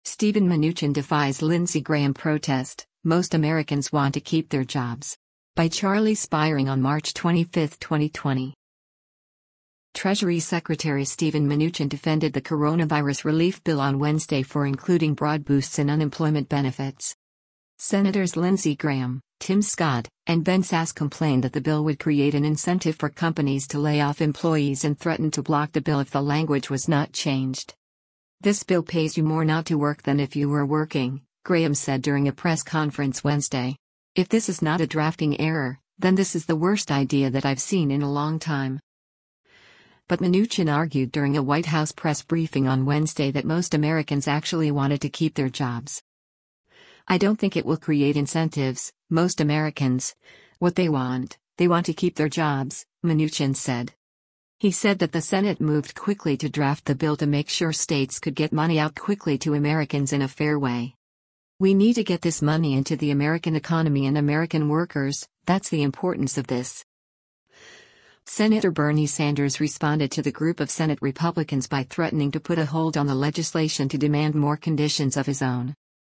Stephen Mnuchin defies Lindsey Graham protest, most Americans want to keep their jobs. By Charlie Spiring on March 25, 2020. Treasury Secretary Stephen Mnuchin defended the coronavirus relief bill on Wednesday for including broad boosts in unemployment benefits. Senators Lindsey Graham, Tim Scott, and Ben Sasse complained that the bill would create an incentive for companies to lay off employees and threatened to block the bill if the language was not changed. "This bill pays you more not to work than if you were working," Graham said during a press conference Wednesday. "If this is not a drafting error, then this is the worst idea that I've seen in a long time." But Mnuchin argued during a White House press briefing on Wednesday that most Americans actually wanted to keep their jobs. "I don't think it will create incentives. Most Americans, what they want to keep their jobs," Mnuchin said. He said that the Senate moved quickly to draft the bill to make sure states could get money out quickly to Americans in a fair way. "We need to get this money into the American economy and American workers, that's the importance of this." Senator Bernie Sanders responded to the group of Senate Republicans by threatening to put a hold on the legislation to demand more conditions of his own.